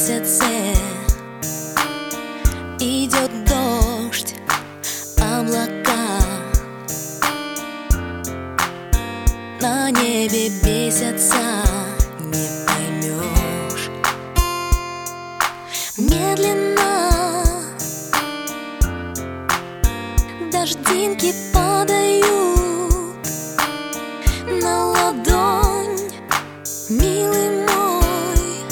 месяце идет дождь, облака на небе бесятся, не поймешь. Медленно дождинки падают на ладонь, милый мой.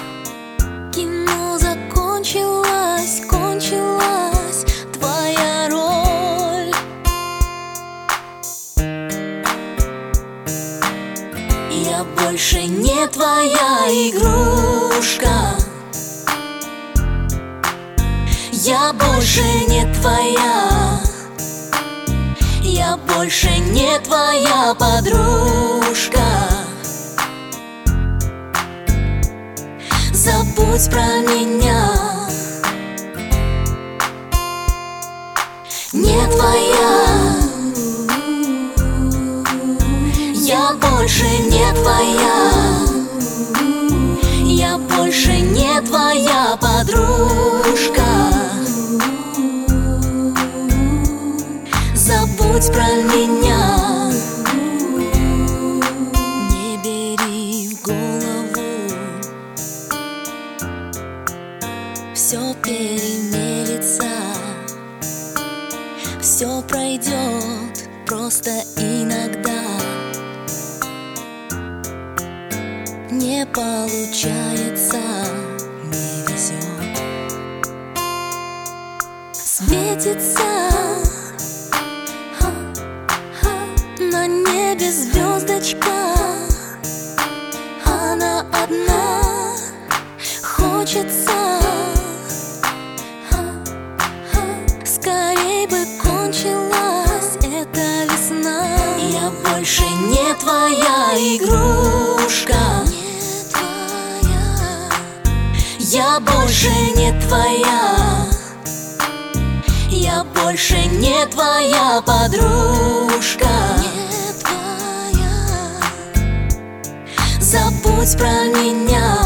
Кино закончилось, кончилась твоя роль. Я больше не твоя игрушка. Я больше не твоя. Я больше не твоя подружка. Забудь про меня. Не твоя. Я больше не твоя. Я больше не твоя подружка. Забудь про меня. Не бери в голову, все перемелется, все пройдет, просто иногда не получается, не везет. Светится на небе звездочка, она одна. Хочется скорей бы кончилась эта весна. Я больше не твоя игрушка. Я больше не твоя. Я больше не твоя подружка. Не твоя. Забудь про меня.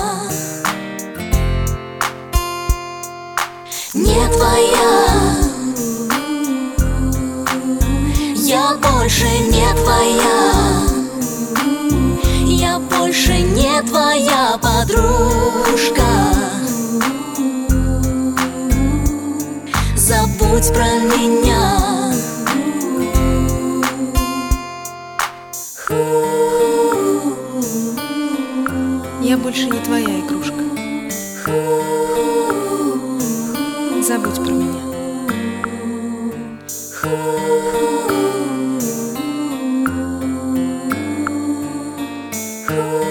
Не твоя. Я больше не твоя. Я больше не твоя подружка. Забудь про меня. Я больше не твоя игрушка. Забудь про меня. Ooh.